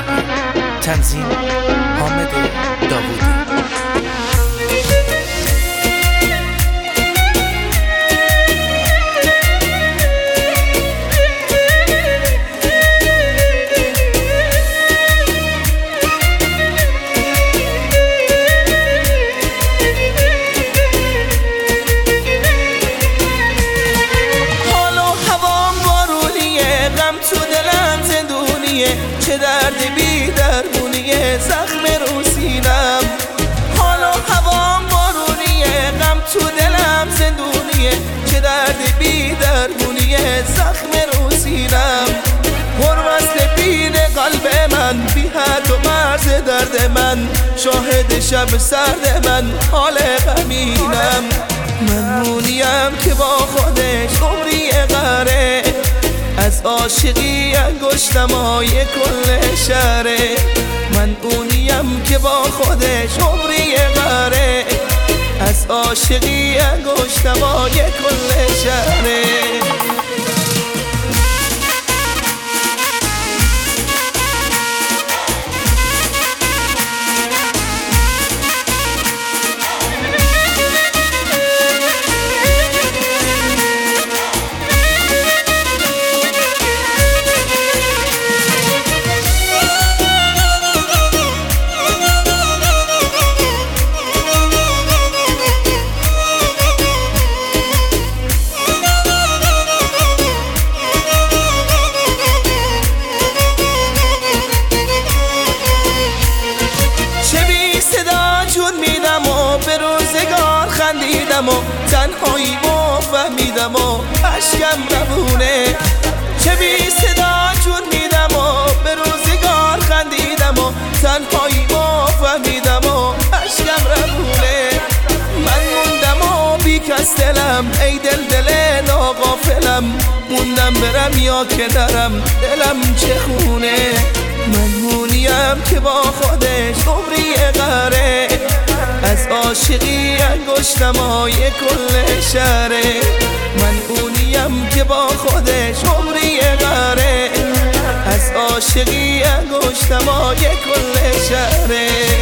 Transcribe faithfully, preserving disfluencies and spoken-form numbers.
تنظیم حامد داوودی. چه درد بی درمونیه زخم رو سینم، حال و هوام بارونیه، غم تو دلم زندونیه. چه درد بی درمونیه زخم رو سینم، پر وصل بین قلب من، بی حد و مرز درد من، شاهد شب سرد من، حال غمینم. من مونیم که با خودش عمری قره، از عاشقی انگشتمای کل شهره. من اونیم که با خودش عمری قره، از عاشقی انگشتمای کل شهره. به روزگار خندیدم و تنهایی با فهمیدم و عشقم روونه. چه بی صدا جون میدم و به روزگار خندیدم و تنهایی با فهمیدم و عشقم روونه. من موندم و بی کس دلم، ای دل دل ناغافلم، موندم برم یا که درم، دلم چه خونه. من مونیم که با خودش عمری قره، از عاشقی انگشتمای کل شهره. من اونیم که با خودش عمری قره، از عاشقی انگشتمای کل شهره.